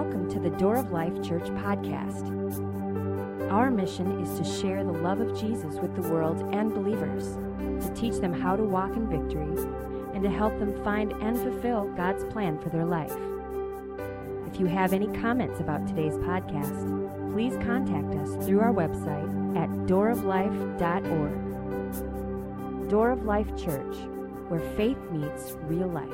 welcome to the Door of Life Church podcast. Our mission is to share the love of Jesus with the world and believers, to teach them how to walk in victory, and to help them find and fulfill God's plan for their life. If you have any comments about today's podcast, please contact us through our website at dooroflife.org. Door of Life Church, where faith meets real life.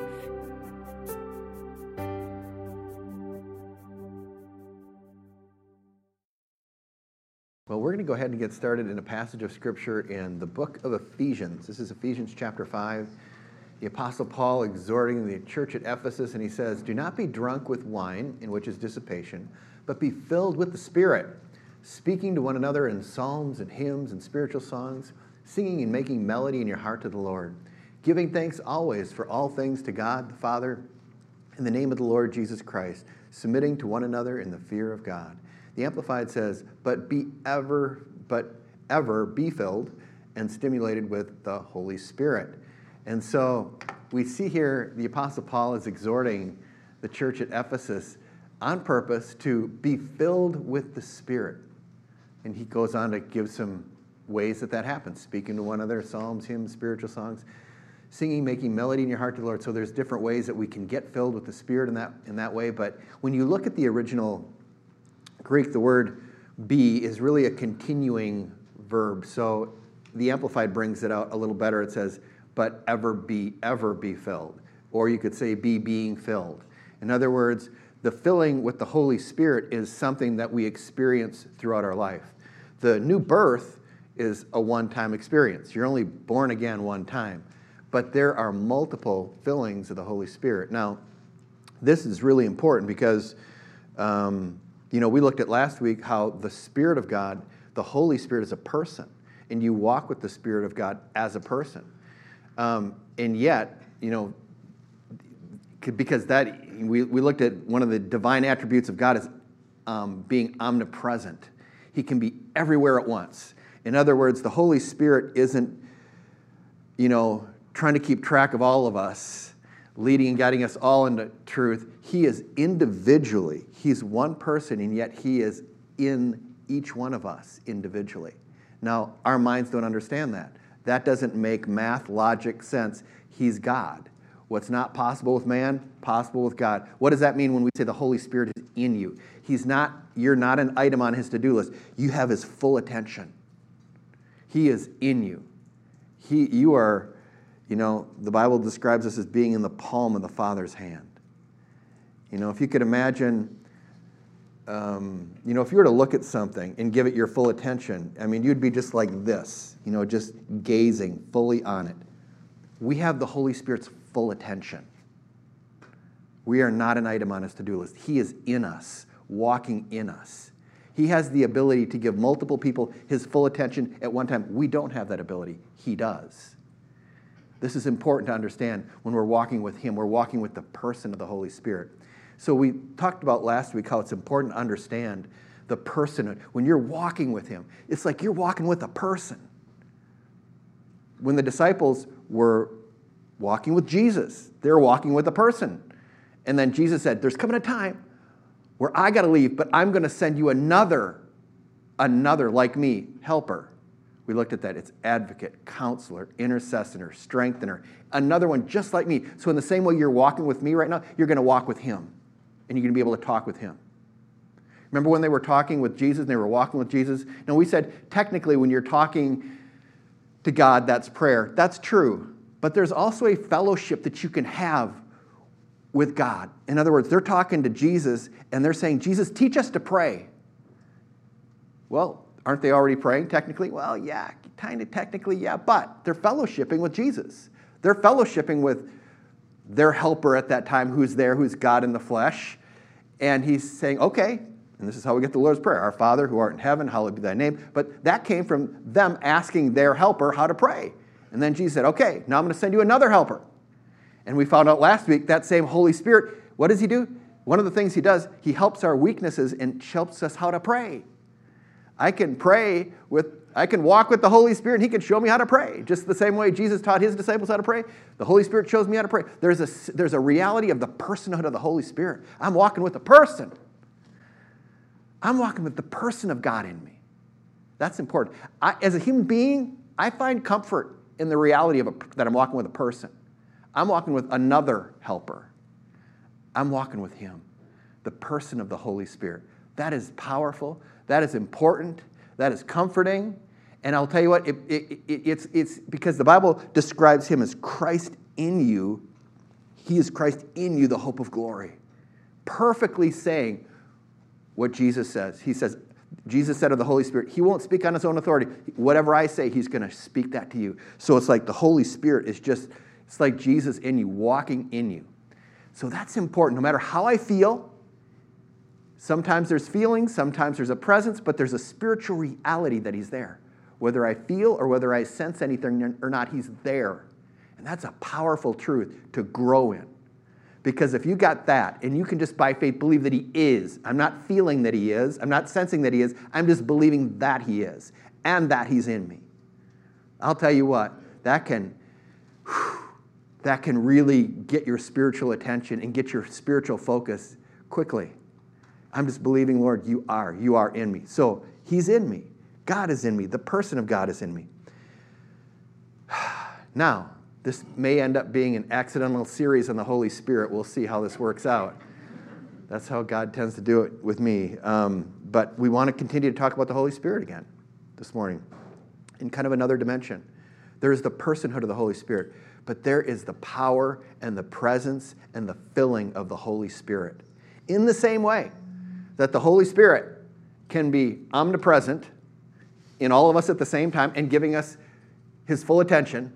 Well, we're going to go ahead and get started in a passage of Scripture in the book of Ephesians. This is Ephesians chapter 5. The Apostle Paul exhorting the church at Ephesus, and he says, "Do not be drunk with wine, in which is dissipation, but be filled with the Spirit, speaking to one another in psalms and hymns and spiritual songs, singing and making melody in your heart to the Lord, giving thanks always for all things to God the Father, in the name of the Lord Jesus Christ, submitting to one another in the fear of God." The Amplified says, but ever be filled and stimulated with the Holy Spirit. And so we see here the Apostle Paul is exhorting the church at Ephesus on purpose to be filled with the Spirit. And he goes on to give some ways that happens, speaking to one another, psalms, hymns, spiritual songs, singing, making melody in your heart to the Lord. So there's different ways that we can get filled with the Spirit in that way. But when you look at the original Greek, the word be is really a continuing verb. So the Amplified brings it out a little better. It says, but ever be filled. Or you could say be being filled. In other words, the filling with the Holy Spirit is something that we experience throughout our life. The new birth is a one-time experience. You're only born again one time. But there are multiple fillings of the Holy Spirit. Now, this is really important because we looked at last week how the Spirit of God, the Holy Spirit, is a person, and you walk with the Spirit of God as a person. And yet, because we looked at one of the divine attributes of God as being omnipresent. He can be everywhere at once. In other words, the Holy Spirit isn't, trying to keep track of all of us, leading and guiding us all into truth. He is individually. He's one person, and yet he is in each one of us individually. Now, our minds don't understand that. That doesn't make math, logic sense. He's God. What's not possible with man, possible with God. What does that mean when we say the Holy Spirit is in you? You're not an item on his to-do list. You have his full attention. He is in you. You are, the Bible describes us as being in the palm of the Father's hand. If you could imagine, if you were to look at something and give it your full attention, you'd be just like this, just gazing fully on it. We have the Holy Spirit's full attention. We are not an item on his to-do list. He is in us, walking in us. He has the ability to give multiple people his full attention at one time. We don't have that ability. He does. This is important to understand when we're walking with him. We're walking with the person of the Holy Spirit. So we talked about last week how it's important to understand the person. When you're walking with him, it's like you're walking with a person. When the disciples were walking with Jesus, they were walking with a person. And then Jesus said, there's coming a time where I got to leave, but I'm going to send you another like me, helper. We looked at that. It's advocate, counselor, intercessor, strengthener. Another one just like me. So in the same way you're walking with me right now, you're going to walk with him. And you're going to be able to talk with him. Remember when they were talking with Jesus and they were walking with Jesus? Now we said technically when you're talking to God, that's prayer. That's true. But there's also a fellowship that you can have with God. In other words, they're talking to Jesus and they're saying, Jesus, teach us to pray. Well, aren't they already praying technically? Well, yeah, kind of technically, yeah. But they're fellowshipping with Jesus. They're fellowshipping with their helper at that time who's there, who's God in the flesh. And he's saying, okay, and this is how we get the Lord's Prayer. Our Father who art in heaven, hallowed be thy name. But that came from them asking their helper how to pray. And then Jesus said, okay, now I'm going to send you another helper. And we found out last week that same Holy Spirit, what does he do? One of the things he does, he helps our weaknesses and helps us how to pray. I can walk with the Holy Spirit and he can show me how to pray. Just the same way Jesus taught his disciples how to pray, the Holy Spirit shows me how to pray. There's a reality of the personhood of the Holy Spirit. I'm walking with a person. I'm walking with the person of God in me. That's important. As a human being, I find comfort in the reality that I'm walking with a person. I'm walking with another helper. I'm walking with him, the person of the Holy Spirit. That is powerful. That is important. That is comforting. And I'll tell you what, it's because the Bible describes him as Christ in you. He is Christ in you, the hope of glory. Perfectly saying what Jesus says. Jesus said of the Holy Spirit, he won't speak on his own authority. Whatever I say, he's going to speak that to you. So it's like the Holy Spirit is it's like Jesus in you, walking in you. So that's important. No matter how I feel, sometimes there's feelings, sometimes there's a presence, but there's a spiritual reality that he's there. Whether I feel or whether I sense anything or not, he's there. And that's a powerful truth to grow in. Because if you got that, and you can just by faith believe that he is, I'm not feeling that he is, I'm not sensing that he is, I'm just believing that he is, and that he's in me. I'll tell you what, that can really get your spiritual attention and get your spiritual focus quickly. I'm just believing, Lord, you are in me. So he's in me. God is in me. The person of God is in me. Now, this may end up being an accidental series on the Holy Spirit. We'll see how this works out. That's how God tends to do it with me. But we want to continue to talk about the Holy Spirit again this morning in kind of another dimension. There is the personhood of the Holy Spirit, but there is the power and the presence and the filling of the Holy Spirit. In the same way that the Holy Spirit can be omnipresent in all of us at the same time and giving us his full attention,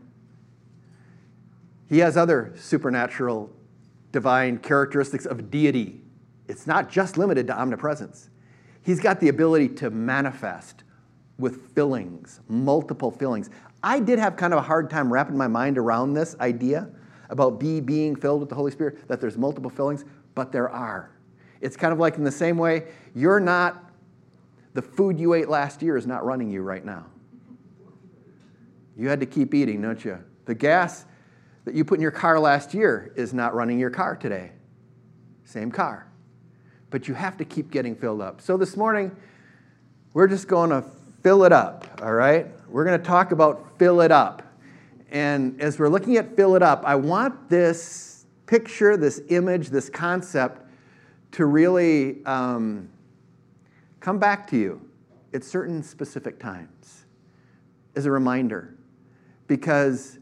he has other supernatural, divine characteristics of deity. It's not just limited to omnipresence. He's got the ability to manifest with fillings, multiple fillings. I did have kind of a hard time wrapping my mind around this idea about being filled with the Holy Spirit, that there's multiple fillings, but there are. It's kind of like in the same way, the food you ate last year is not running you right now. You had to keep eating, don't you? The gas that you put in your car last year is not running your car today. Same car. But you have to keep getting filled up. So this morning, we're just going to fill it up, all right? We're going to talk about fill it up. And as we're looking at fill it up, I want this picture, this image, this concept to really come back to you at certain specific times as a reminder. Because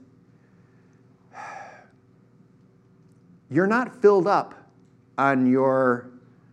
you're not filled up on your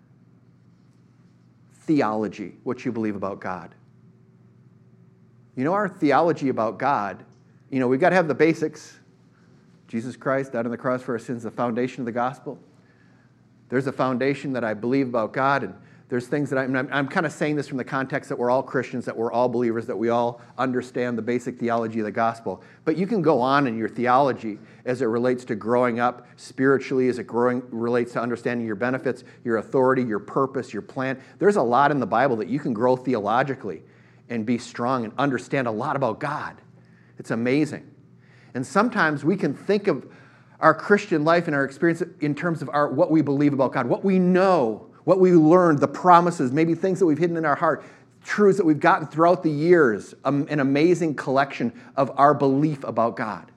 theology, what you believe about God. You know, our theology about God, we've got to have the basics. Jesus Christ died on the cross for our sins, the foundation of the gospel. There's a foundation that I believe about God, and there's things that I'm kind of saying this from the context that we're all Christians, that we're all believers, that we all understand the basic theology of the gospel. But you can go on in your theology as it relates to growing up spiritually, as it relates to understanding your benefits, your authority, your purpose, your plan. There's a lot in the Bible that you can grow theologically and be strong and understand a lot about God. It's amazing. And sometimes we can think of our Christian life and our experience in terms of what we believe about God, what we know, what we learned, the promises, maybe things that we've hidden in our heart, truths that we've gotten throughout the years, an amazing collection of our belief about God.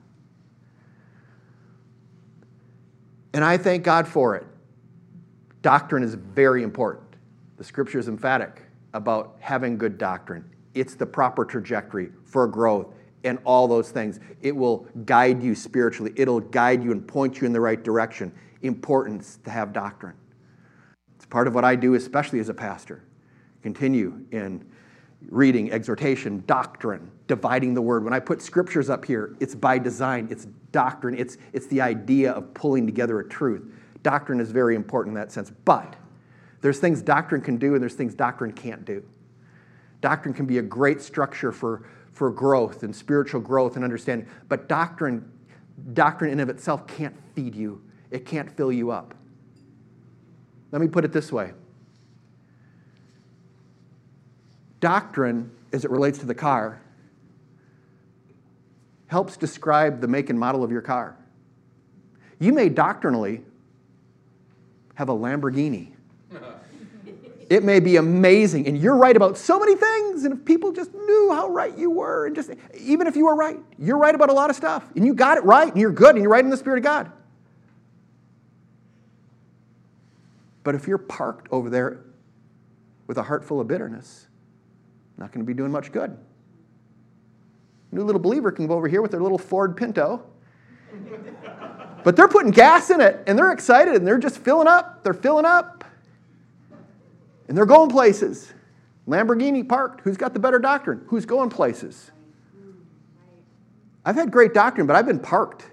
And I thank God for it. Doctrine is very important. The Scripture is emphatic about having good doctrine. It's the proper trajectory for growth and all those things. It will guide you spiritually. It'll guide you and point you in the right direction. Importance to have doctrine. It's part of what I do, especially as a pastor. Continue in reading, exhortation, doctrine, dividing the word. When I put scriptures up here, it's by design. It's doctrine. It's the idea of pulling together a truth. Doctrine is very important in that sense. But there's things doctrine can do and there's things doctrine can't do. Doctrine can be a great structure for growth and spiritual growth and understanding. But doctrine in of itself can't feed you. It can't fill you up. Let me put it this way. Doctrine, as it relates to the car, helps describe the make and model of your car. You may doctrinally have a Lamborghini. It may be amazing, and you're right about so many things, and if people just knew how right you were, and just even if you were right, you're right about a lot of stuff, and you got it right, and you're good, and you're right in the Spirit of God. But if you're parked over there with a heart full of bitterness, not going to be doing much good. New little believer can go over here with their little Ford Pinto, but they're putting gas in it, and they're excited, and they're just filling up. They're filling up, and they're going places. Lamborghini parked. Who's got the better doctrine? Who's going places? I've had great doctrine, but I've been parked.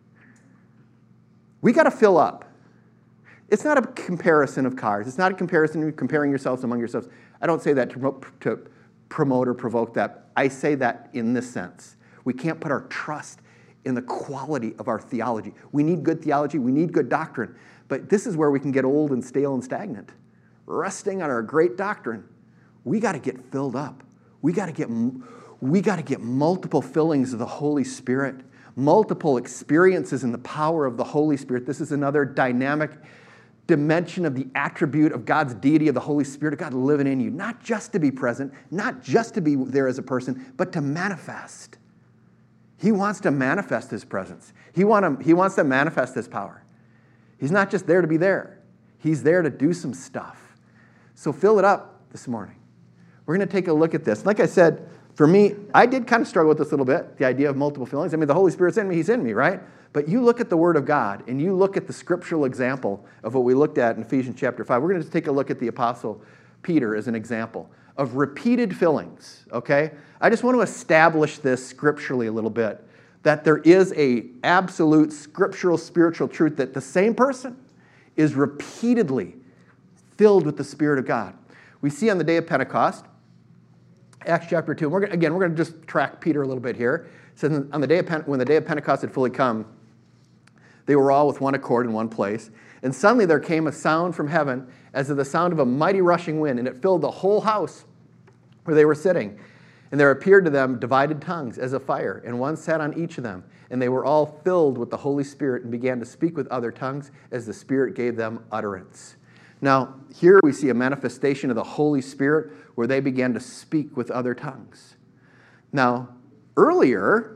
We got to fill up. It's not a comparison of cars. It's not a comparison of comparing yourselves among yourselves. I don't say that to promote or provoke that. I say that in this sense. We can't put our trust in the quality of our theology. We need good theology. We need good doctrine. But this is where we can get old and stale and stagnant. Resting on our great doctrine. We got to get filled up. We got to get multiple fillings of the Holy Spirit. Multiple experiences in the power of the Holy Spirit. This is another dynamic dimension of the attribute of God's deity, of the Holy Spirit of God living in you. Not just to be present, not just to be there as a person, but to manifest. He wants to manifest His presence. He wants to manifest His power. He's not just there to be there. He's there to do some stuff. So fill it up this morning. We're going to take a look at this. Like I said, for me, I did kind of struggle with this a little bit, the idea of multiple fillings. I mean, the Holy Spirit's in me, He's in me, right? But you look at the Word of God, and you look at the scriptural example of what we looked at in Ephesians chapter 5. We're going to take a look at the Apostle Peter as an example of repeated fillings, okay? I just want to establish this scripturally a little bit, that there is a absolute scriptural spiritual truth that the same person is repeatedly filled with the Spirit of God. We see on the day of Pentecost, Acts chapter 2, we're going to just track Peter a little bit here. It says on the day of when the day of Pentecost had fully come, they were all with one accord in one place. And suddenly there came a sound from heaven as of the sound of a mighty rushing wind, and it filled the whole house where they were sitting. And there appeared to them divided tongues as of fire, and one sat on each of them. And they were all filled with the Holy Spirit and began to speak with other tongues as the Spirit gave them utterance. Now, here we see a manifestation of the Holy Spirit where they began to speak with other tongues. Now, earlier,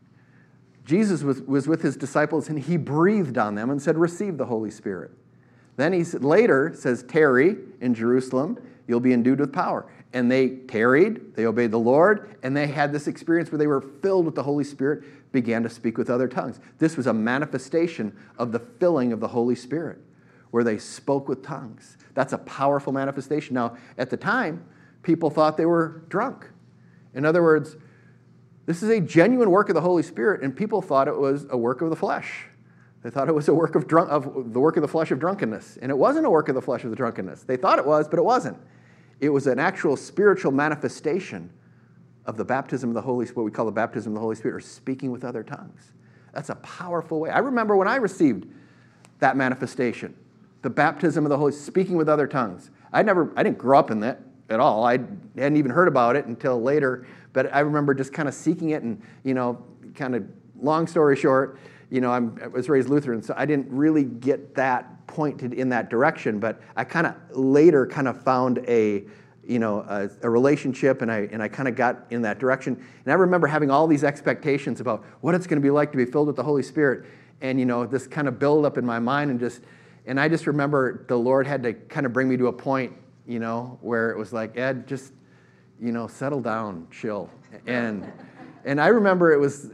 Jesus was with His disciples, and He breathed on them and said, receive the Holy Spirit. Then He later says, tarry in Jerusalem, you'll be endued with power. And they tarried, they obeyed the Lord, and they had this experience where they were filled with the Holy Spirit, began to speak with other tongues. This was a manifestation of the filling of the Holy Spirit, where they spoke with tongues. That's a powerful manifestation. Now, at the time, people thought they were drunk. In other words, this is a genuine work of the Holy Spirit, and people thought it was a work of the flesh. They thought it was a work of the work of the flesh of drunkenness, and it wasn't a work of the flesh of the drunkenness. They thought it was, but it wasn't. It was an actual spiritual manifestation of the baptism of the Holy Spirit, what we call the baptism of the Holy Spirit, or speaking with other tongues. That's a powerful way. I remember when I received that manifestation, the baptism of the Holy Spirit, speaking with other tongues. I didn't grow up in that at all. I hadn't even heard about it until later. But I remember just kind of seeking it, and, kind of long story short, I was raised Lutheran, so I didn't really get that pointed in that direction. But I kind of later found a relationship, and I kind of got in that direction. And I remember having all these expectations about what it's going to be like to be filled with the Holy Spirit, and this kind of build up in my mind, and I just remember the Lord had to kind of bring me to a point, where it was like, Ed, just settle down, chill. And I remember it was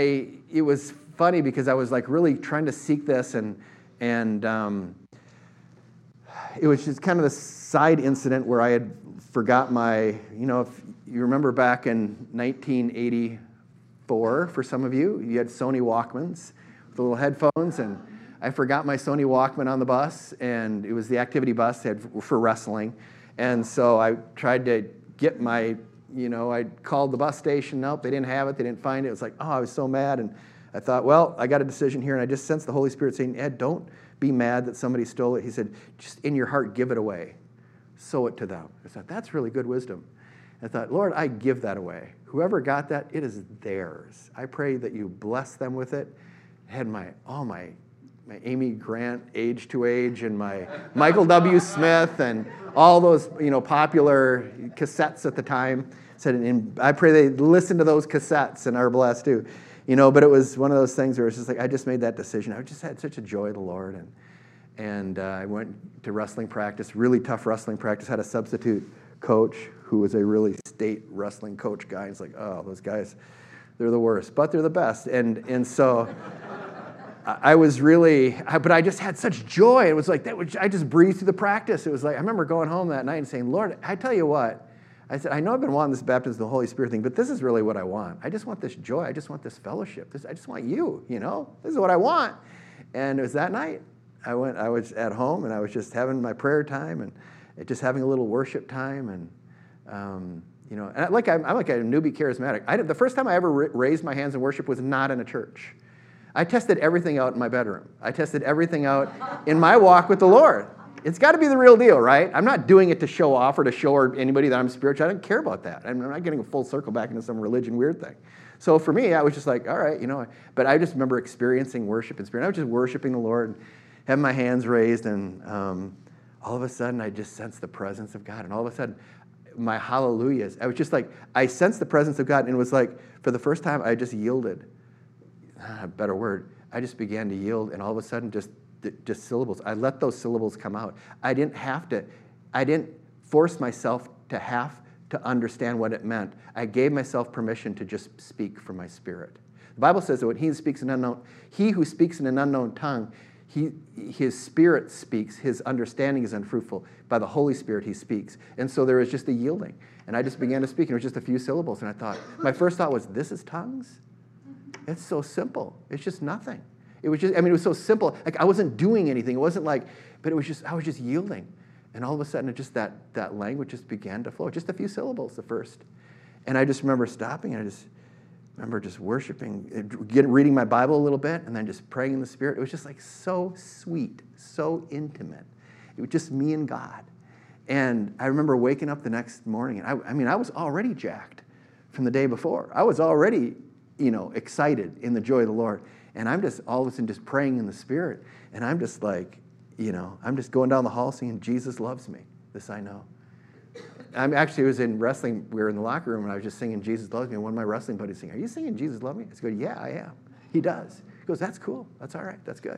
funny because I was like really trying to seek this, and it was just kind of the side incident where I had forgot my, if you remember back in 1984, for some of you had Sony Walkmans with the little headphones, and I forgot my Sony Walkman on the bus, and it was the activity bus for wrestling. And so I tried to get my, I called the bus station. Nope, they didn't have it. They didn't find it. It was like, I was so mad. And I thought, well, I got a decision here. And I just sensed the Holy Spirit saying, Ed, don't be mad that somebody stole it. He said, just in your heart, give it away. Sow it to them. I thought, that's really good wisdom. I thought, Lord, I give that away. Whoever got that, it is theirs. I pray that you bless them with it. I had all my Amy Grant Age to Age and my Michael W. Smith and all those popular cassettes at the time. Said, and I pray they listen to those cassettes and are blessed too. But it was one of those things where it's just like I just made that decision. I just had such a joy of the Lord, and I went to wrestling practice, really tough wrestling practice. Had a substitute coach who was a really state wrestling coach guy. It's like, oh, those guys, they're the worst, but they're the best. And so I was really, but I just had such joy. It was like I just breezed through the practice. It was like I remember going home that night and saying, Lord, I tell you what. I said, I know I've been wanting this baptism of the Holy Spirit thing, but this is really what I want. I just want this joy. I just want this fellowship. I just want you, This is what I want. And it was that night. I was at home, and I was just having my prayer time and just having a little worship time. And, and I'm like a newbie charismatic. The first time I ever raised my hands in worship was not in a church. I tested everything out in my bedroom. I tested everything out in my walk with the Lord. It's got to be the real deal, right? I'm not doing it to show off or to show anybody that I'm spiritual. I don't care about that. I'm not getting a full circle back into some religion weird thing. So for me, I was just like, all right, But I just remember experiencing worship in spirit. I was just worshiping the Lord, having my hands raised, and all of a sudden, I just sensed the presence of God. And all of a sudden, my hallelujahs, I was just like, I sensed the presence of God, and it was like, for the first time, I just yielded. A better word. I just began to yield, and all of a sudden, just syllables. I let those syllables come out. I didn't force myself to have to understand what it meant. I gave myself permission to just speak from my spirit. The Bible says that when he who speaks in an unknown tongue, his spirit speaks, his understanding is unfruitful. By the Holy Spirit he speaks. And so there was just a yielding. And I just began to speak, and it was just a few syllables. And my first thought was, this is tongues? It's so simple. It's just nothing. It was it was so simple. Like I wasn't doing anything. It wasn't like, but it was just, I was just yielding. And all of a sudden, it just that language just began to flow. Just a few syllables, the first. And I just remember stopping, and I just remember just worshiping, reading my Bible a little bit, and then just praying in the Spirit. It was just like so sweet, so intimate. It was just me and God. And I remember waking up the next morning, and I was already jacked from the day before. I was already, excited in the joy of the Lord. And I'm just all of a sudden just praying in the Spirit. And I'm just like, I'm just going down the hall singing, Jesus loves me. This I know. I was in wrestling. We were in the locker room, and I was just singing Jesus loves me. And one of my wrestling buddies saying, are you singing Jesus loves me? I said, yeah, I am. He does. He goes, that's cool. That's all right. That's good.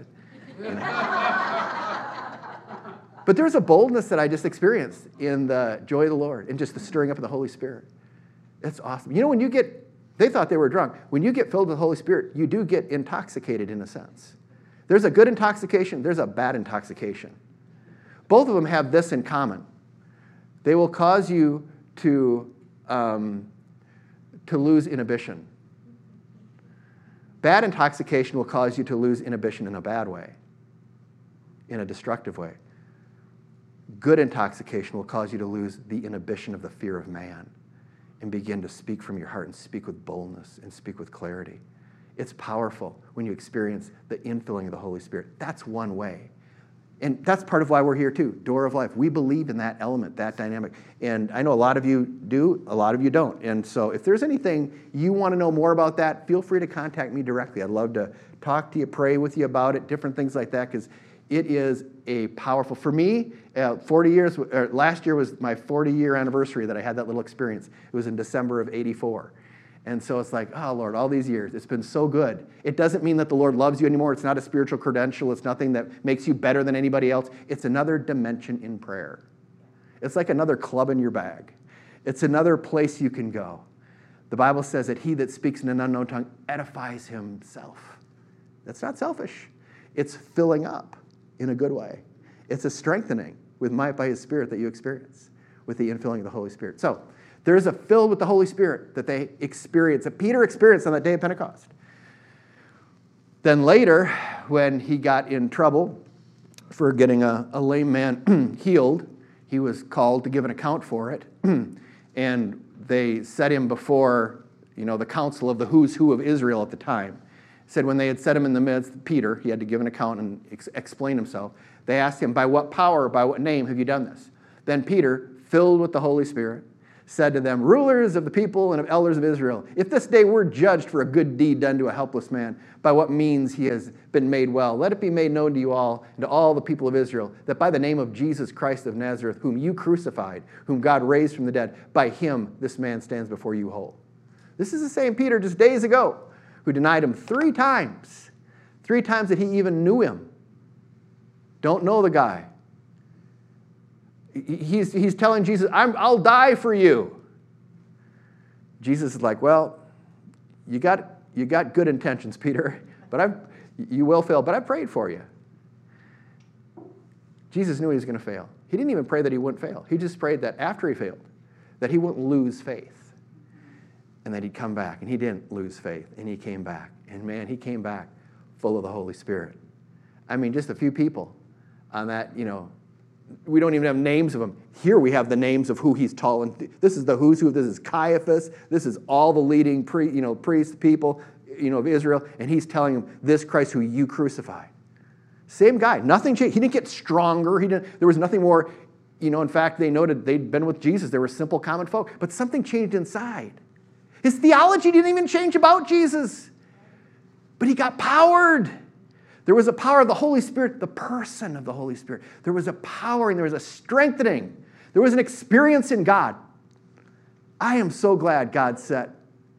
But there's a boldness that I just experienced in the joy of the Lord and just the stirring up of the Holy Spirit. It's awesome. When they thought they were drunk. When you get filled with the Holy Spirit, you do get intoxicated in a sense. There's a good intoxication. There's a bad intoxication. Both of them have this in common. They will cause you to lose inhibition. Bad intoxication will cause you to lose inhibition in a bad way, in a destructive way. Good intoxication will cause you to lose the inhibition of the fear of man and begin to speak from your heart and speak with boldness and speak with clarity. It's powerful when you experience the infilling of the Holy Spirit. That's one way. And that's part of why we're here too, Door of Life. We believe in that element, that dynamic. And I know a lot of you do, a lot of you don't. And so if there's anything you want to know more about that, feel free to contact me directly. I'd love to talk to you, pray with you about it, different things like that, because it is a powerful, for me, 40 years, last year was my 40-year anniversary that I had that little experience. It was in December of '84. And so it's like, oh, Lord, all these years, it's been so good. It doesn't mean that the Lord loves you anymore. It's not a spiritual credential. It's nothing that makes you better than anybody else. It's another dimension in prayer. It's like another club in your bag. It's another place you can go. The Bible says that he that speaks in an unknown tongue edifies himself. That's not selfish. It's filling up in a good way. It's a strengthening with might by his Spirit that you experience with the infilling of the Holy Spirit. So there's a fill with the Holy Spirit that they experience, that Peter experienced on that day of Pentecost. Then later, when he got in trouble for getting a lame man healed, he was called to give an account for it. And they set him before, the council of the who's who of Israel at the time. Said when they had set him in the midst, Peter, he had to give an account and explain himself. They asked him, by what power, by what name have you done this? Then Peter, filled with the Holy Spirit, said to them, rulers of the people and of elders of Israel, if this day we're judged for a good deed done to a helpless man, by what means he has been made well, let it be made known to you all and to all the people of Israel, that by the name of Jesus Christ of Nazareth, whom you crucified, whom God raised from the dead, by him this man stands before you whole. This is the same Peter just days ago who denied him 3 times. 3 times that he even knew him. Don't know the guy. He's telling Jesus, I'll die for you. Jesus is like, well, you got good intentions, Peter, but you will fail, but I prayed for you. Jesus knew he was going to fail. He didn't even pray that he wouldn't fail. He just prayed that after he failed, that he wouldn't lose faith and that he'd come back. And he didn't lose faith, and he came back. And man, he came back full of the Holy Spirit. I mean, just a few people on that, we don't even have names of them. Here we have the names of who he's taught. This is the who's who. This is Caiaphas. This is all the leading priests, people, of Israel. And he's telling them, this Christ who you crucified. Same guy. Nothing changed. He didn't get stronger. There was nothing more. In fact, they noted they'd been with Jesus. They were simple, common folk. But something changed inside. His theology didn't even change about Jesus. But he got powered. There was a power of the Holy Spirit, the person of the Holy Spirit. There was a powering, there was a strengthening. There was an experience in God. I am so glad God set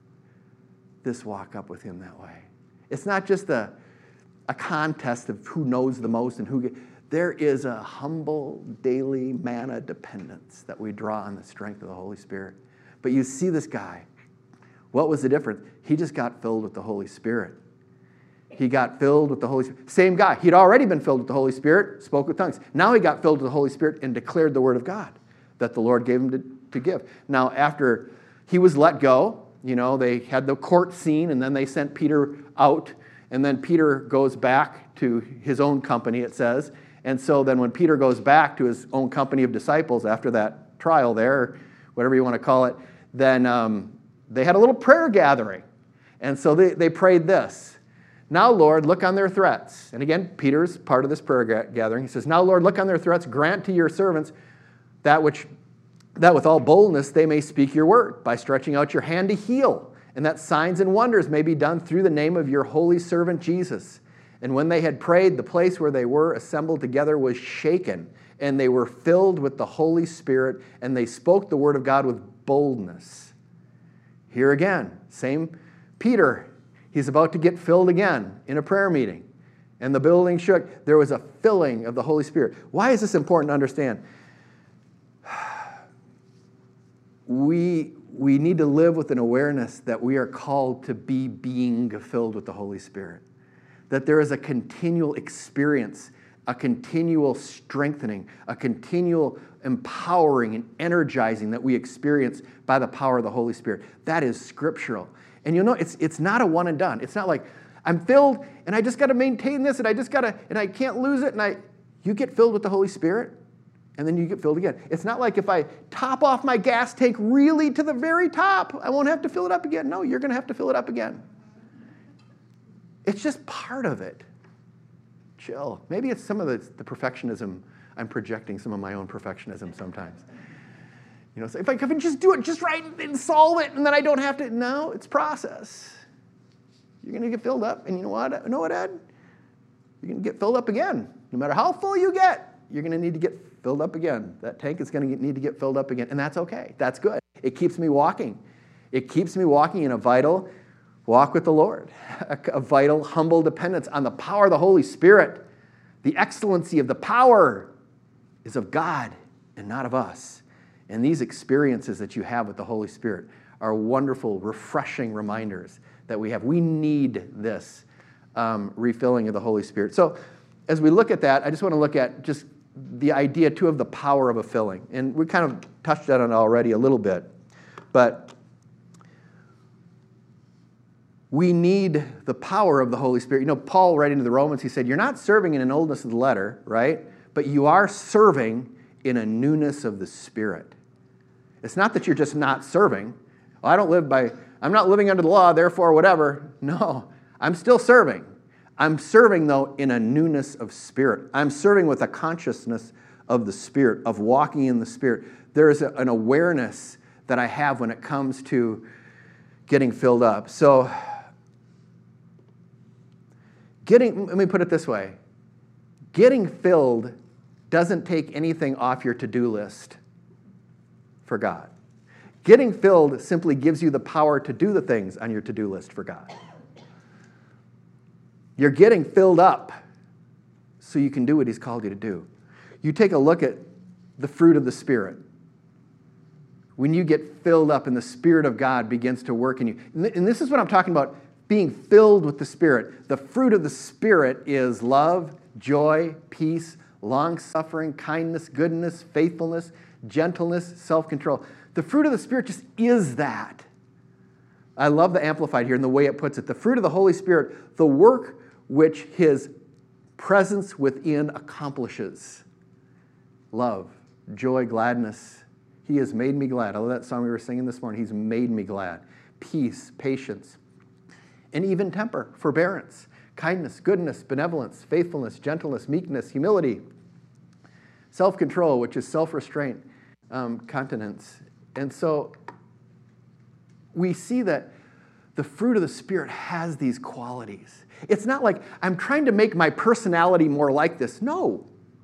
this walk up with him that way. It's not just a contest of who knows the most and who. There is a humble daily manna dependence that we draw on the strength of the Holy Spirit. But you see this guy. What was the difference? He just got filled with the Holy Spirit. He got filled with the Holy Spirit. Same guy. He'd already been filled with the Holy Spirit, spoke with tongues. Now he got filled with the Holy Spirit and declared the word of God that the Lord gave him to give. Now, after he was let go, they had the court scene, and then they sent Peter out, and then Peter goes back to his own company, it says. And so then when Peter goes back to his own company of disciples after that trial there, whatever you want to call it, then they had a little prayer gathering. And so they prayed this. Now, Lord, look on their threats. And again, Peter's part of this prayer gathering. He says, now, Lord, look on their threats. Grant to your servants that with all boldness they may speak your word by stretching out your hand to heal, and that signs and wonders may be done through the name of your holy servant Jesus. And when they had prayed, the place where they were assembled together was shaken, and they were filled with the Holy Spirit, and they spoke the word of God with boldness. Here again, same Peter. He's about to get filled again in a prayer meeting. And the building shook. There was a filling of the Holy Spirit. Why is this important to understand? We need to live with an awareness that we are called to be being filled with the Holy Spirit. That there is a continual experience, a continual strengthening, a continual empowering and energizing that we experience by the power of the Holy Spirit. That is scriptural. And it's not a one and done. It's not like I'm filled and I just got to maintain this and I can't lose it. You get filled with the Holy Spirit and then you get filled again. It's not like if I top off my gas tank really to the very top, I won't have to fill it up again. No, you're going to have to fill it up again. It's just part of it. Chill. Maybe it's some of the perfectionism. I'm projecting some of my own perfectionism sometimes. So if I can just do it just right and solve it, and then I don't have to. No, it's process. You're going to get filled up, and you know what, Ed? You're going to get filled up again. No matter how full you get, you're going to need to get filled up again. That tank is going to need to get filled up again, and that's okay. That's good. It keeps me walking. It keeps me walking in a vital walk with the Lord, a vital, humble dependence on the power of the Holy Spirit. The excellency of the power is of God and not of us. And these experiences that you have with the Holy Spirit are wonderful, refreshing reminders that we have. We need this refilling of the Holy Spirit. So as we look at that, I just want to look at just the idea, too, of the power of a filling. And we kind of touched on it already a little bit. But we need the power of the Holy Spirit. Paul, writing to the Romans, he said, you're not serving in an oldness of the letter, right? But you are serving in a newness of the Spirit. It's not that you're just not serving. I'm not living under the law, therefore whatever. No, I'm still serving. I'm serving, though, in a newness of spirit. I'm serving with a consciousness of the Spirit, of walking in the Spirit. There is an awareness that I have when it comes to getting filled up. So, let me put it this way. Getting filled doesn't take anything off your to-do list for God. Getting filled simply gives you the power to do the things on your to-do list for God. You're getting filled up so you can do what He's called you to do. You take a look at the fruit of the Spirit. When you get filled up and the Spirit of God begins to work in you. And this is what I'm talking about, being filled with the Spirit. The fruit of the Spirit is love, joy, peace, long-suffering, kindness, goodness, faithfulness, gentleness, self-control. The fruit of the Spirit just is that. I love the Amplified here and the way it puts it. The fruit of the Holy Spirit, the work which His presence within accomplishes. Love, joy, gladness. He has made me glad. I love that song we were singing this morning. He's made me glad. Peace, patience, and even temper, forbearance, kindness, goodness, benevolence, faithfulness, gentleness, meekness, humility, self-control, which is self-restraint, continence. And so we see that the fruit of the Spirit has these qualities. It's not like I'm trying to make my personality more like this. No.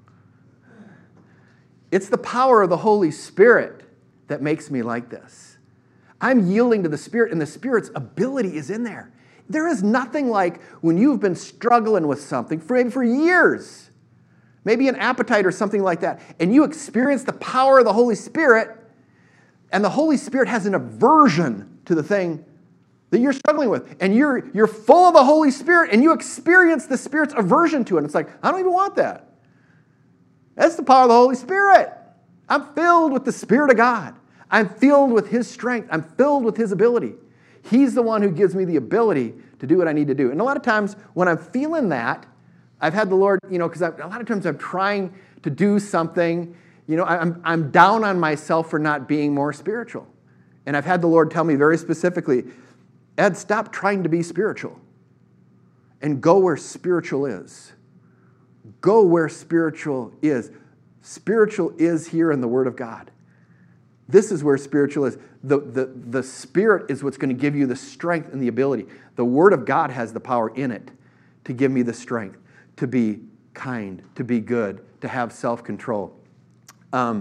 It's the power of the Holy Spirit that makes me like this. I'm yielding to the Spirit, and the Spirit's ability is in there. There is nothing like when you've been struggling with something for years, maybe an appetite or something like that, and you experience the power of the Holy Spirit, and the Holy Spirit has an aversion to the thing that you're struggling with, and you're full of the Holy Spirit, and you experience the Spirit's aversion to it. It's like, I don't even want that. That's the power of the Holy Spirit. I'm filled with the Spirit of God. I'm filled with His strength. I'm filled with His ability. He's the one who gives me the ability to do what I need to do. And a lot of times when I'm feeling that, I've had the Lord, because a lot of times I'm trying to do something, I'm down on myself for not being more spiritual. And I've had the Lord tell me very specifically, Ed, stop trying to be spiritual and go where spiritual is. Go where spiritual is. Spiritual is here in the Word of God. This is where spiritual is. The Spirit is what's going to give you the strength and the ability. The Word of God has the power in it to give me the strength to be kind, to be good, to have self-control. Let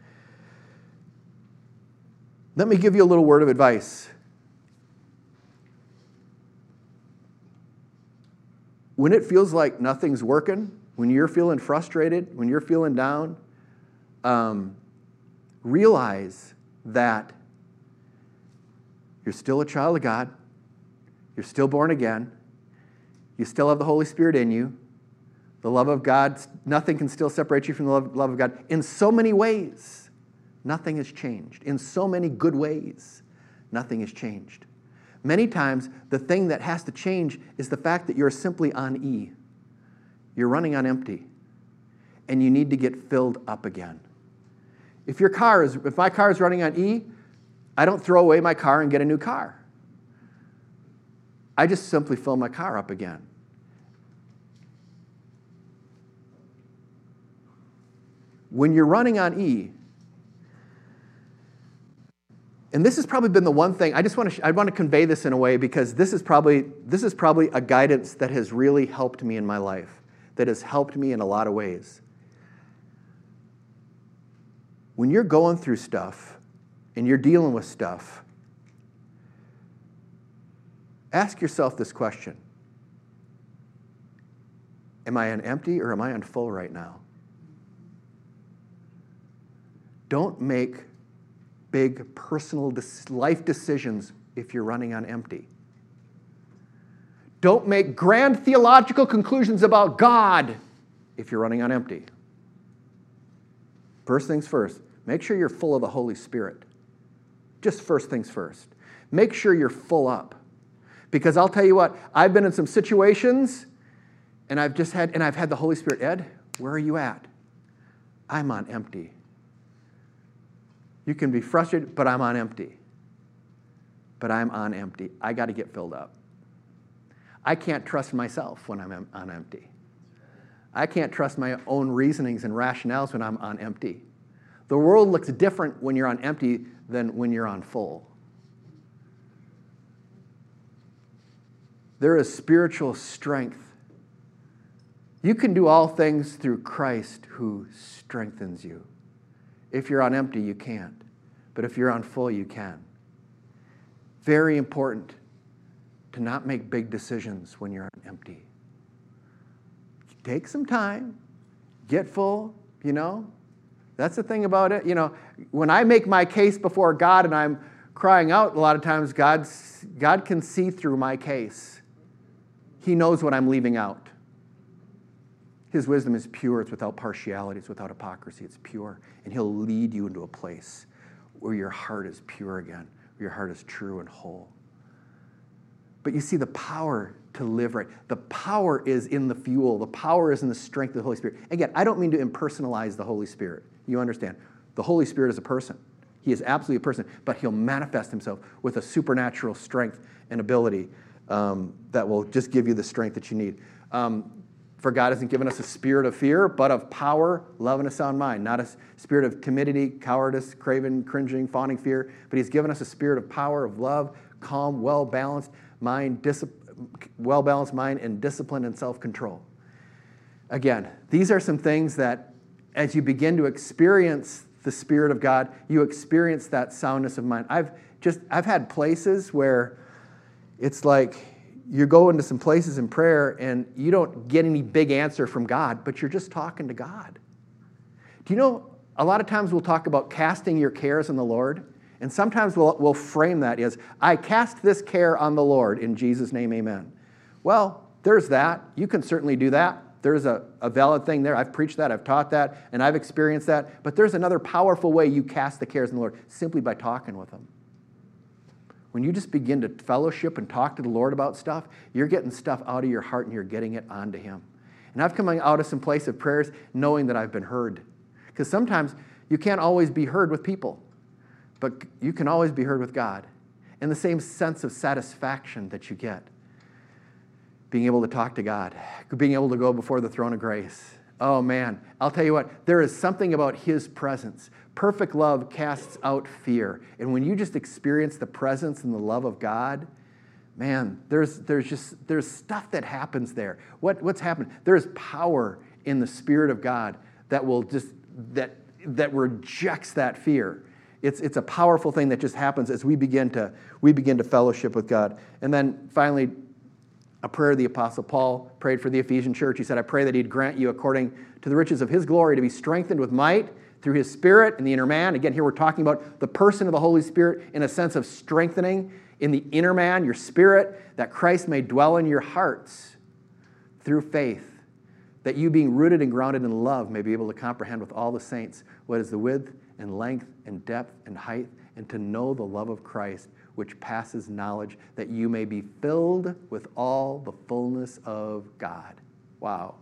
me give you a little word of advice. When it feels like nothing's working, when you're feeling frustrated, when you're feeling down, realize that you're still a child of God. You're still born again. You still have the Holy Spirit in you. The love of God, nothing can still separate you from the love of God. In so many ways, nothing has changed. In so many good ways, nothing has changed. Many times, the thing that has to change is the fact that you're simply on E. You're running on empty, and you need to get filled up again. If my car is running on E, I don't throw away my car and get a new car. I just simply fill my car up again. When you're running on E, and this has probably been the one thing, I want to convey this in a way because this is probably a guidance that has really helped me in my life, that has helped me in a lot of ways. When you're going through stuff and you're dealing with stuff, ask yourself this question. Am I on empty or am I on full right now? Don't make big personal life decisions if you're running on empty. Don't make grand theological conclusions about God if you're running on empty. First things first, make sure you're full of the Holy Spirit. Just first things first. Make sure you're full up. Because I'll tell you what, I've been in some situations and I've had the Holy Spirit. Ed, where are you at? I'm on empty. You can be frustrated, but I'm on empty. But I'm on empty. I got to get filled up. I can't trust myself when I'm on empty. I can't trust my own reasonings and rationales when I'm on empty. The world looks different when you're on empty than when you're on full. There is spiritual strength. You can do all things through Christ who strengthens you. If you're on empty, you can't. But if you're on full, you can. Very important to not make big decisions when you're on empty. Take some time, get full, That's the thing about it. When I make my case before God and I'm crying out, a lot of times God can see through my case. He knows what I'm leaving out. His wisdom is pure. It's without partiality. It's without hypocrisy. It's pure. And he'll lead you into a place where your heart is pure again, where your heart is true and whole. But you see, the power to live right, the power is in the fuel. The power is in the strength of the Holy Spirit. Again, I don't mean to impersonalize the Holy Spirit. You understand? The Holy Spirit is a person. He is absolutely a person, but he'll manifest himself with a supernatural strength and ability that will just give you the strength that you need. For God hasn't given us a spirit of fear, but of power, love, and a sound mind. Not a spirit of timidity, cowardice, craven, cringing, fawning fear, but he's given us a spirit of power, of love, calm, well-balanced mind, and discipline and self-control. Again, these are some things that as you begin to experience the Spirit of God, you experience that soundness of mind. I've had places where it's like you go into some places in prayer and you don't get any big answer from God, but you're just talking to God. Do you know, a lot of times we'll talk about casting your cares on the Lord, and sometimes we'll frame that as, I cast this care on the Lord, in Jesus' name, amen. Well, there's that. You can certainly do that. There's a valid thing there. I've preached that, I've taught that, and I've experienced that. But there's another powerful way you cast the cares on the Lord, simply by talking with him. When you just begin to fellowship and talk to the Lord about stuff, you're getting stuff out of your heart and you're getting it onto him. And I've come out of some place of prayers knowing that I've been heard. Because sometimes you can't always be heard with people, but you can always be heard with God. And the same sense of satisfaction that you get being able to talk to God, being able to go before the throne of grace. Oh man, I'll tell you what, there is something about his presence. Perfect love casts out fear. And when you just experience the presence and the love of God, man, there's stuff that happens there. What's happened? There's power in the Spirit of God that will that rejects that fear. It's a powerful thing that just happens as we begin to fellowship with God. And then finally, a prayer the Apostle Paul prayed for the Ephesian church. He said, I pray that he'd grant you, according to the riches of his glory, to be strengthened with might through his Spirit in the inner man. Again, here we're talking about the person of the Holy Spirit in a sense of strengthening in the inner man, your spirit, that Christ may dwell in your hearts through faith, that you being rooted and grounded in love may be able to comprehend with all the saints what is the width and length and depth and height, and to know the love of Christ, which passes knowledge, that you may be filled with all the fullness of God. Wow.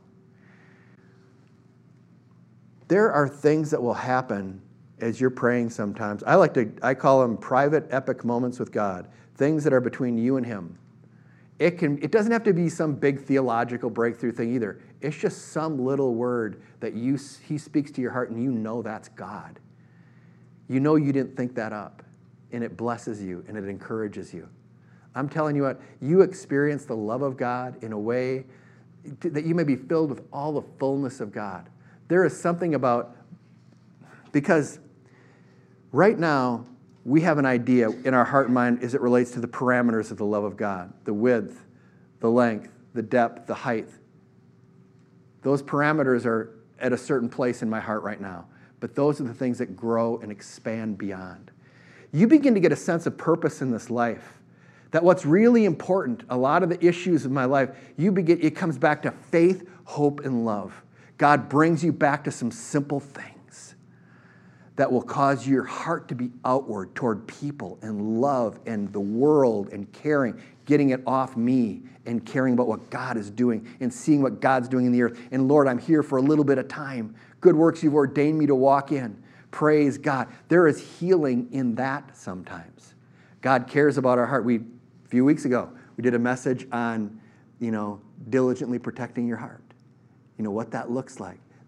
There are things that will happen as you're praying sometimes. I call them private epic moments with God, things that are between you and him. It doesn't have to be some big theological breakthrough thing either. It's just some little word that he speaks to your heart and you know that's God. You know you didn't think that up. And it blesses you, and it encourages you. I'm telling you what, you experience the love of God in a way that you may be filled with all the fullness of God. There is something about, because right now, we have an idea in our heart and mind as it relates to the parameters of the love of God, the width, the length, the depth, the height. Those parameters are at a certain place in my heart right now, but those are the things that grow and expand beyond. You begin to get a sense of purpose in this life. That what's really important, a lot of the issues of my life, it comes back to faith, hope, and love. God brings you back to some simple things that will cause your heart to be outward toward people and love and the world and caring, getting it off me and caring about what God is doing and seeing what God's doing in the earth. And Lord, I'm here for a little bit of time. Good works you've ordained me to walk in. Praise God. There is healing in that sometimes. God cares about our heart. A few weeks ago, we did a message on, diligently protecting your heart. What that looks like.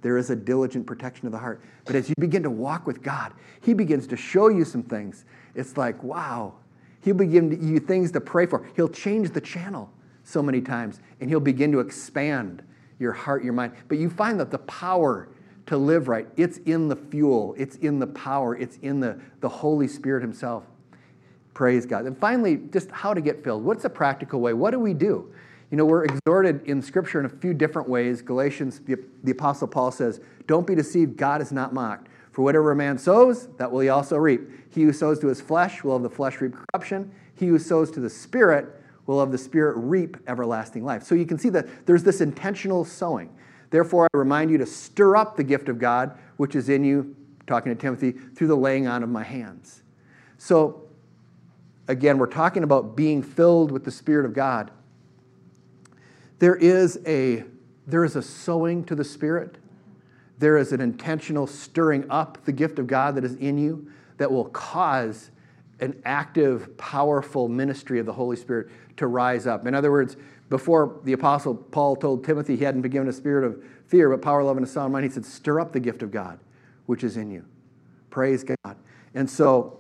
There is a diligent protection of the heart. But as you begin to walk with God, he begins to show you some things. It's like, wow. He'll begin to give you things to pray for. He'll change the channel so many times, and he'll begin to expand your heart, your mind. But you find that the power to live right, it's in the fuel, it's in the power, it's in the Holy Spirit himself. Praise God. And finally, just how to get filled. What's a practical way? What do we do? You know, we're exhorted in Scripture in a few different ways. Galatians, the Apostle Paul says, don't be deceived, God is not mocked. For whatever a man sows, that will he also reap. He who sows to his flesh will of the flesh reap corruption. He who sows to the Spirit will of the Spirit reap everlasting life. So you can see that there's this intentional sowing. Therefore, I remind you to stir up the gift of God, which is in you, talking to Timothy, through the laying on of my hands. So, again, we're talking about being filled with the Spirit of God. There is a sowing to the Spirit. There is an intentional stirring up the gift of God that is in you that will cause an active, powerful ministry of the Holy Spirit to rise up. In other words, before the Apostle Paul told Timothy he hadn't been given a spirit of fear, but power, love, and a sound mind, he said, stir up the gift of God, which is in you. Praise God. And so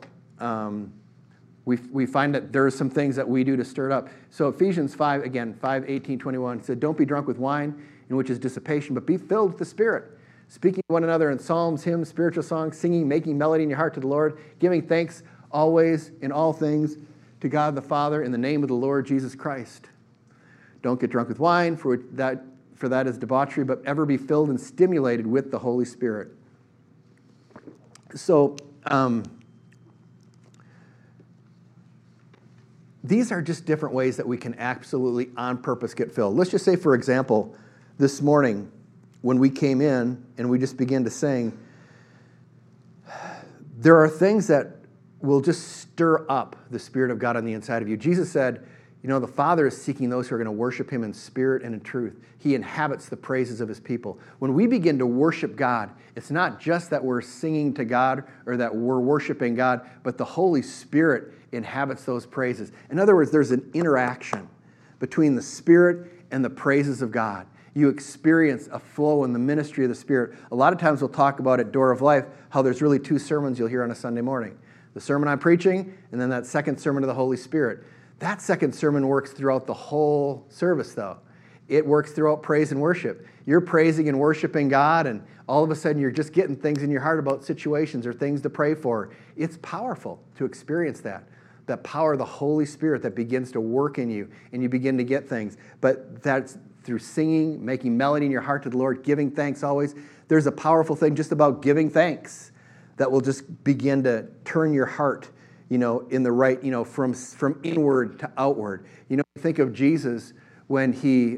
we find that there are some things that we do to stir it up. So Ephesians 5, again, 5:18-21, it said, don't be drunk with wine, in which is dissipation, but be filled with the Spirit, speaking to one another in psalms, hymns, spiritual songs, singing, making melody in your heart to the Lord, giving thanks always in all things to God the Father in the name of the Lord Jesus Christ. Don't get drunk with wine, for that is debauchery, but ever be filled and stimulated with the Holy Spirit. So, these are just different ways that we can absolutely on purpose get filled. Let's just say, for example, this morning when we came in and we just began to sing, there are things that will just stir up the Spirit of God on the inside of you. Jesus said, you know, the Father is seeking those who are going to worship him in spirit and in truth. He inhabits the praises of his people. When we begin to worship God, it's not just that we're singing to God or that we're worshiping God, but the Holy Spirit inhabits those praises. In other words, there's an interaction between the Spirit and the praises of God. You experience a flow in the ministry of the Spirit. A lot of times we'll talk about at Door of Life how there's really two sermons you'll hear on a Sunday morning. The sermon I'm preaching, and then that second sermon of the Holy Spirit. That second sermon works throughout the whole service, though. It works throughout praise and worship. You're praising and worshiping God, and all of a sudden you're just getting things in your heart about situations or things to pray for. It's powerful to experience that power of the Holy Spirit that begins to work in you, and you begin to get things. But that's through singing, making melody in your heart to the Lord, giving thanks always. There's a powerful thing just about giving thanks that will just begin to turn your heart, you know, in the right, you know, from inward to outward. You know, think of Jesus when he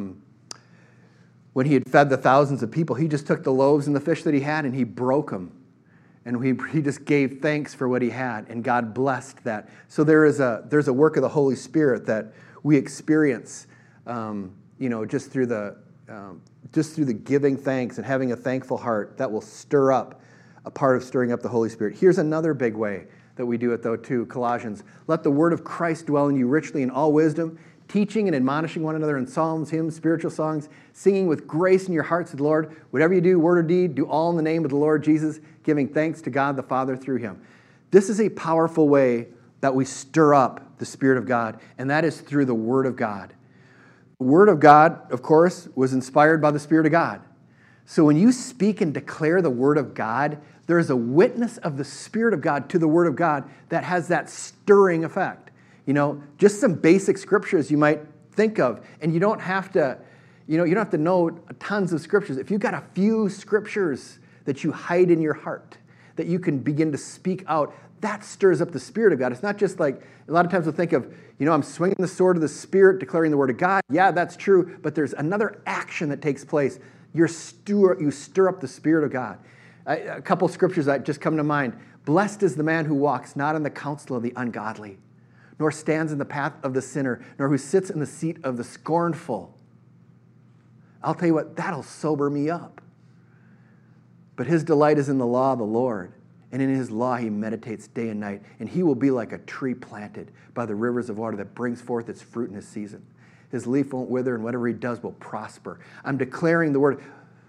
had fed the thousands of people. He just took the loaves and the fish that he had and he broke them. And he just gave thanks for what he had, and God blessed that. So there's a work of the Holy Spirit that we experience, you know, just through the giving thanks and having a thankful heart that will stir up, a part of stirring up the Holy Spirit. Here's another big way that we do it, though, too. Colossians, let the word of Christ dwell in you richly in all wisdom, teaching and admonishing one another in psalms, hymns, spiritual songs, singing with grace in your hearts to the Lord. Whatever you do, word or deed, do all in the name of the Lord Jesus, giving thanks to God the Father through him. This is a powerful way that we stir up the Spirit of God, and that is through the Word of God. The Word of God, of course, was inspired by the Spirit of God. So when you speak and declare the Word of God, there is a witness of the Spirit of God to the Word of God that has that stirring effect. You know, just some basic scriptures you might think of, and you don't have to, you don't have to know tons of scriptures. If you've got a few scriptures that you hide in your heart, that you can begin to speak out, that stirs up the Spirit of God. It's not just like, a lot of times we'll think of, I'm swinging the sword of the Spirit, declaring the Word of God. Yeah, that's true, but there's another action that takes place. You stir up the Spirit of God. A couple scriptures that just come to mind. Blessed is the man who walks not in the counsel of the ungodly, nor stands in the path of the sinner, nor who sits in the seat of the scornful. I'll tell you what, that'll sober me up. But his delight is in the law of the Lord, and in his law he meditates day and night, and he will be like a tree planted by the rivers of water that brings forth its fruit in his season. His leaf won't wither, and whatever he does will prosper. I'm declaring the word.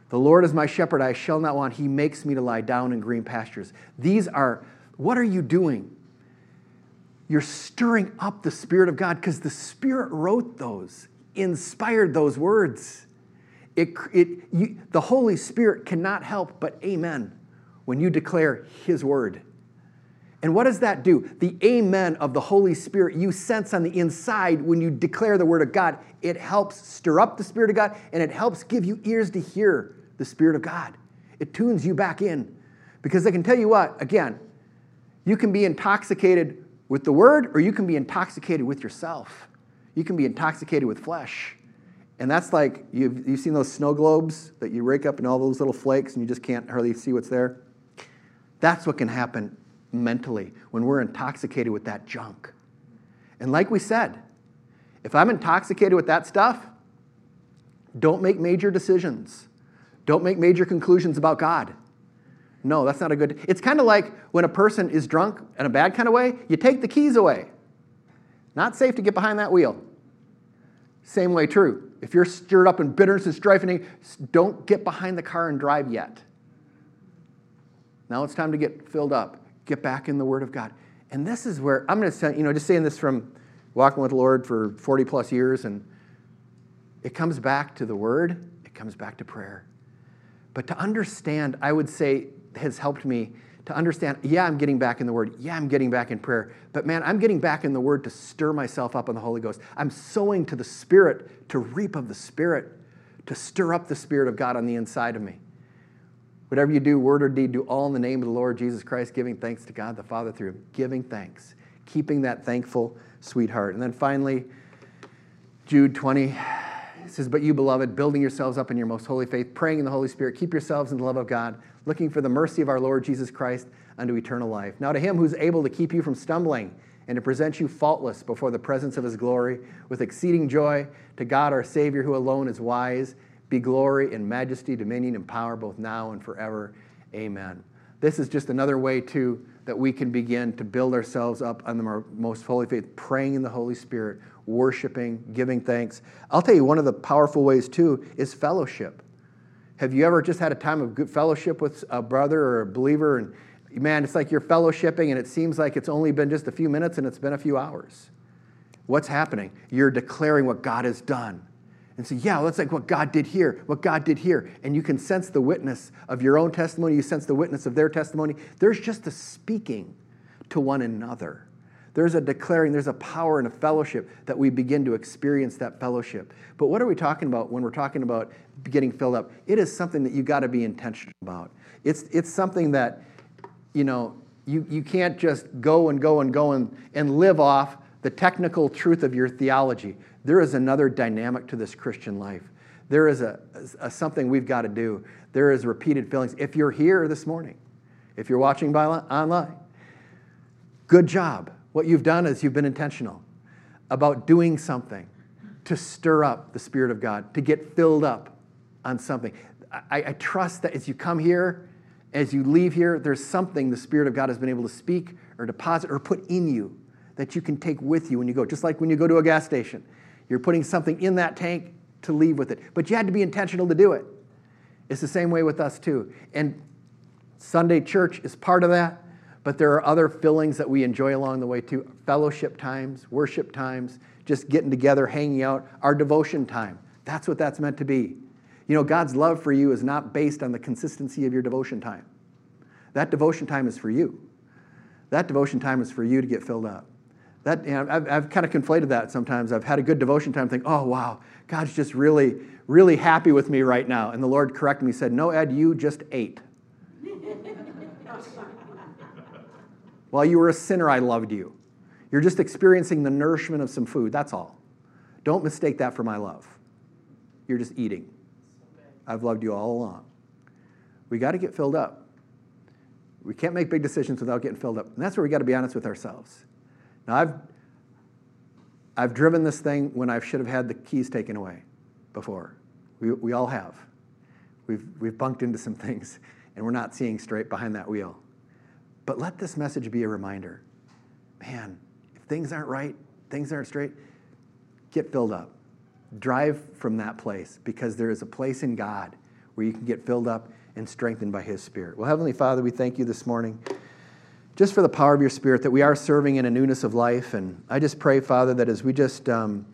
The Lord is my shepherd, I shall not want. He makes me to lie down in green pastures. What are you doing? You're stirring up the Spirit of God because the Spirit wrote those, inspired those words. The Holy Spirit cannot help but amen when you declare His word. And what does that do? The amen of the Holy Spirit you sense on the inside when you declare the word of God. It helps stir up the Spirit of God, and it helps give you ears to hear the Spirit of God. It tunes you back in. Because I can tell you what, again, you can be intoxicated with the word, or you can be intoxicated with yourself. You can be intoxicated with flesh. And that's like, you've seen those snow globes that you rake up in all those little flakes and you just can't hardly see what's there? That's what can happen mentally when we're intoxicated with that junk. And like we said, if I'm intoxicated with that stuff, don't make major decisions. Don't make major conclusions about God. No, that's not a good... It's kind of like when a person is drunk in a bad kind of way, you take the keys away. Not safe to get behind that wheel. Same way true. If you're stirred up in bitterness and strife, don't get behind the car and drive yet. Now it's time to get filled up. Get back in the Word of God. And this is where, I'm going to say, just saying this from walking with the Lord for 40 plus years, and it comes back to the Word, it comes back to prayer. But to understand, I would say, has helped me to understand, I'm getting back in the Word. I'm getting back in prayer. But man, I'm getting back in the Word to stir myself up in the Holy Ghost. I'm sowing to the Spirit to reap of the Spirit, to stir up the Spirit of God on the inside of me. Whatever you do, word or deed, do all in the name of the Lord Jesus Christ, giving thanks to God the Father through Him. Giving thanks. Keeping that thankful, sweet heart. And then finally, Jude 20, it says, but you, beloved, building yourselves up in your most holy faith, praying in the Holy Spirit, keep yourselves in the love of God, looking for the mercy of our Lord Jesus Christ unto eternal life. Now to Him who's able to keep you from stumbling and to present you faultless before the presence of His glory with exceeding joy, to God our Savior, who alone is wise, be glory and majesty, dominion and power, both now and forever. Amen. This is just another way, too, that we can begin to build ourselves up on the most holy faith, praying in the Holy Spirit, worshiping, giving thanks. I'll tell you, one of the powerful ways, too, is fellowship. Have you ever just had a time of good fellowship with a brother or a believer, and man, it's like you're fellowshipping, and it seems like it's only been just a few minutes, and it's been a few hours. What's happening? You're declaring what God has done. And say, that's like what God did here, what God did here. And you can sense the witness of your own testimony. You sense the witness of their testimony. There's just a speaking to one another. There's a declaring, there's a power and a fellowship that we begin to experience that fellowship. But what are we talking about when we're talking about getting filled up? It is something that you got to be intentional about. It's something that, you can't just go and live off the technical truth of your theology. There is another dynamic to this Christian life. There is a something we've got to do. There is repeated fillings. If you're here this morning, if you're watching online, good job. What you've done is you've been intentional about doing something to stir up the Spirit of God, to get filled up on something. I trust that as you come here, as you leave here, there's something the Spirit of God has been able to speak or deposit or put in you that you can take with you when you go. Just like when you go to a gas station. You're putting something in that tank to leave with it. But you had to be intentional to do it. It's the same way with us too. And Sunday church is part of that, but there are other fillings that we enjoy along the way too. Fellowship times, worship times, just getting together, hanging out, our devotion time. That's what that's meant to be. God's love for you is not based on the consistency of your devotion time. That devotion time is for you. That devotion time is for you to get filled up. I've kind of conflated that sometimes. I've had a good devotion time, think, oh, wow, God's just really, really happy with me right now. And the Lord corrected me, said, no, Ed, you just ate. While you were a sinner, I loved you. You're just experiencing the nourishment of some food, that's all. Don't mistake that for my love. You're just eating. I've loved you all along. We got to get filled up. We can't make big decisions without getting filled up. And that's where we got to be honest with ourselves. Now, I've driven this thing when I should have had the keys taken away before. We all have. We've bunked into some things, and we're not seeing straight behind that wheel. But let this message be a reminder. Man, if things aren't right, things aren't straight, get filled up. Drive from that place, because there is a place in God where you can get filled up and strengthened by His Spirit. Well, Heavenly Father, we thank you this morning just for the power of your Spirit, that we are serving in a newness of life. And I just pray, Father, that as we just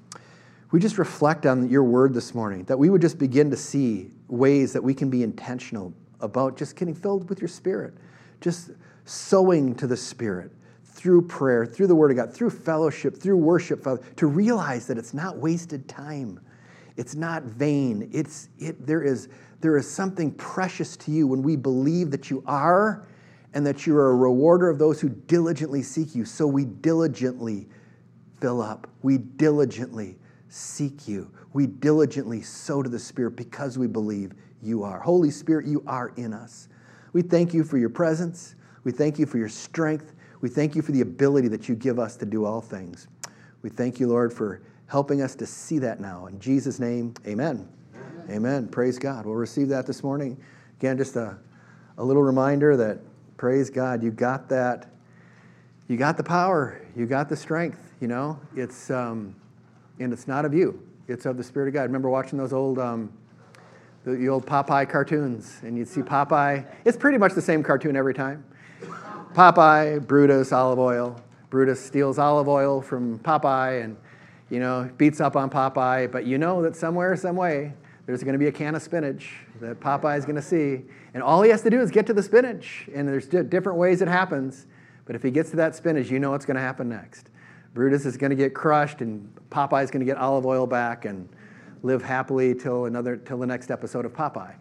reflect on your word this morning, that we would just begin to see ways that we can be intentional about just getting filled with your Spirit, just sowing to the Spirit through prayer, through the Word of God, through fellowship, through worship, Father, to realize that it's not wasted time. It's not vain. There is something precious to you when we believe that you are, and that you are a rewarder of those who diligently seek you. So we diligently fill up. We diligently seek you. We diligently sow to the Spirit because we believe you are. Holy Spirit, you are in us. We thank you for your presence. We thank you for your strength. We thank you for the ability that you give us to do all things. We thank you, Lord, for helping us to see that now. In Jesus' name, amen. Amen. Amen. Praise God. We'll receive that this morning. Again, just a little reminder that, praise God, you got that. You got the power. You got the strength. You know, and it's not of you. It's of the Spirit of God. Remember watching those old the old Popeye cartoons, and you'd see Popeye. It's pretty much the same cartoon every time. Popeye, Brutus, olive oil. Brutus steals olive oil from Popeye and, beats up on Popeye. But you know that somewhere, some way, there's going to be a can of spinach that Popeye is going to see. And all he has to do is get to the spinach. And there's different ways it happens. But if he gets to that spinach, you know what's going to happen next. Brutus is going to get crushed, and Popeye is going to get olive oil back and live happily till the next episode of Popeye.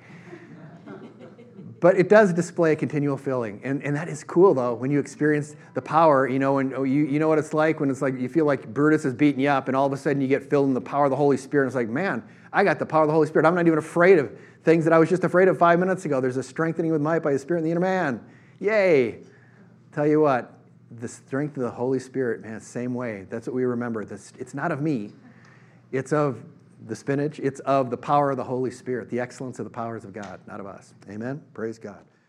But it does display a continual filling. And that is cool, though, when you experience the power, and you know what it's like when it's like you feel like Brutus is beating you up, and all of a sudden you get filled in the power of the Holy Spirit. And it's like, man, I got the power of the Holy Spirit. I'm not even afraid of things that I was just afraid of 5 minutes ago. There's a strengthening with might by the Spirit in the inner man. Yay! Tell you what, the strength of the Holy Spirit, man, same way. That's what we remember. It's not of me. It's of the spinach. It's of the power of the Holy Spirit, the excellence of the powers of God, not of us. Amen? Praise God.